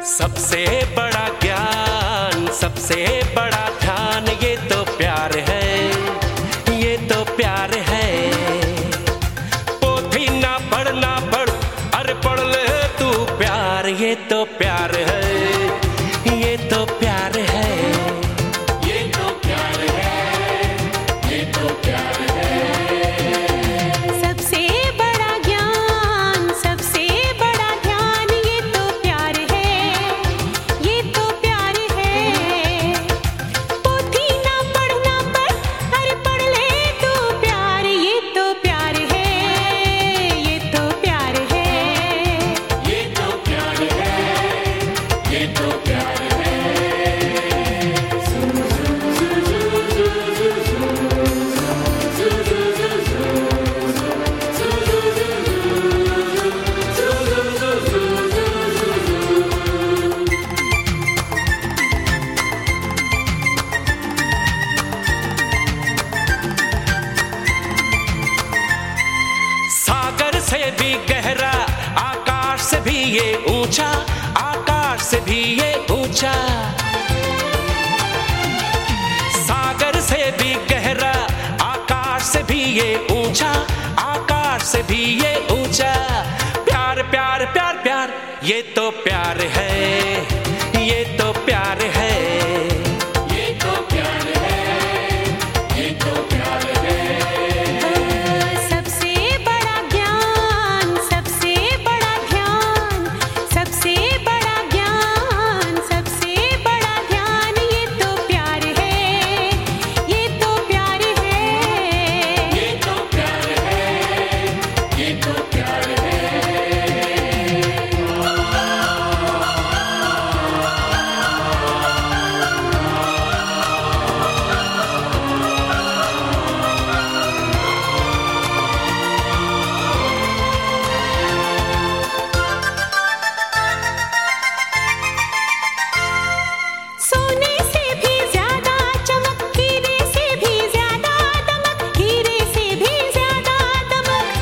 सबसे बड़ा ज्ञान, सबसे बड़ा ध्यान, ये तो प्यार है, ये तो प्यार है। पोथी ना पढ़, अरे पढ़ ले तू प्यार, ये तो प्यार है, ये तो प्यार है, ये तो प्यार है, ये तो प्यार है। सबसे बड़ा ज्ञान, सबसे बड़ा ध्यान, ये तो प्यार है, ये तो प्यार है। पोथी ना पढ़, अरे पढ़ ले तू प्यार, ये तो प्यार है, ये तो प्यार है, ये तो प्यार है, ये तो प्यार है। सागर से भी गहरा, आकाश से भी ये ऊंचा, आकाश से भी ये ऊंचा। सागर से भी गहरा, आकाश से भी ये ऊंचा, आकाश से भी ये ऊंचा। प्यार प्यार प्यार प्यार, ये तो प्यार है, ये तो प्यार है, ये तो प्यार है, ये तो प्यार है। सबसे बड़ा ज्ञान, सबसे बड़ा ध्यान, सबसे बड़ा ज्ञान, सबसे बड़ा ध्यान, ये तो प्यार है, ये तो प्यार है, ये तो प्यार है, ये तो प्यार है। सोने से भी ज्यादा चमक, हीरे से भी ज्यादा दमक, हीरे से भी ज्यादा दमक।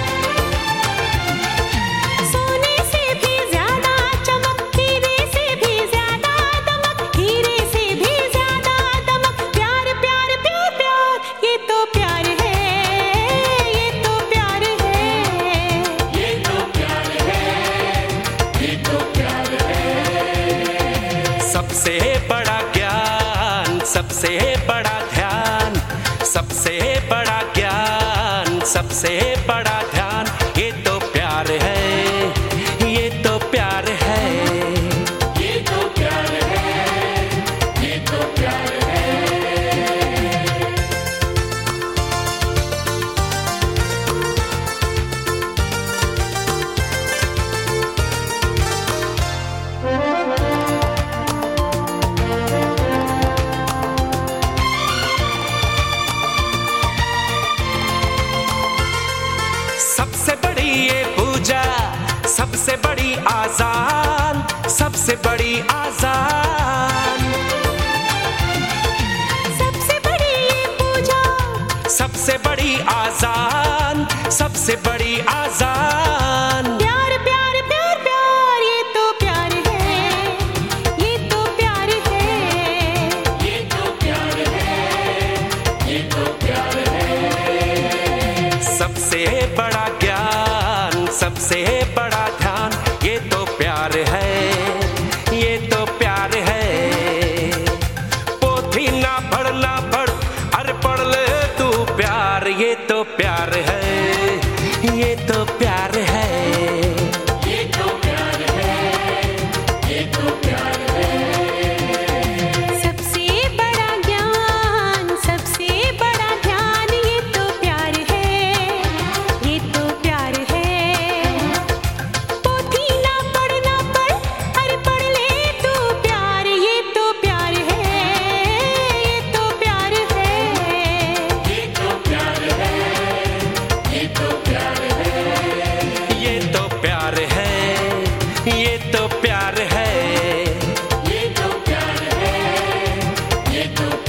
सोने से भी ज्यादा चमक, हीरे से भी ज्यादा दमक, हीरे से भी ज्यादा दमक। प्यार प्यार प्यार प्यार, ये तो प्यार है, ये तो प्यार है, ये तो प्यार है, ये तो प्यार है। सबसे बड़ा ज्ञान, सबसे बड़ा ध्यान, सबसे बड़ा ज्ञान, सबसे बड़ा ध्यान, ये तो प्यार है, ये तो प्यार है, ये तो प्यार है, ये तो प्यार है। सबसे बड़ी ये पूजा, सबसे बड़ी आजान, सबसे बड़ी आजान। सबसे बड़ी ये पूजा, सबसे बड़ी आजान, सबसे बड़ी आजान। प्यार प्यार प्यार प्यार, ये तो प्यार है, ये तो प्यार है, ये तो प्यार है, ये तो प्यार है। सबसे बड़ा ज्ञान, सबसे बड़ा ध्यान, ये तो प्यार है, ये तो प्यार है। पोथी ना पढ़, अरे पढ़ ले तू प्यार, ये तो प्यार है, ये तो प्यार है, ये तो प्यार है, ये तो प्यार है। सबसे बड़ा ज्ञान, सबसे बड़ा ध्यान, ये तो प्यार है, ये तो प्यार है। पोथी ना पढ़, अरे पढ़ ले तू प्यार, ये तो प्यार है, ये तो प्यार है, ये तो प्यार है, ये तो प्यार है, ये तो प्यार है, ये तो प्यार है, ये तो प्यार है, ये तो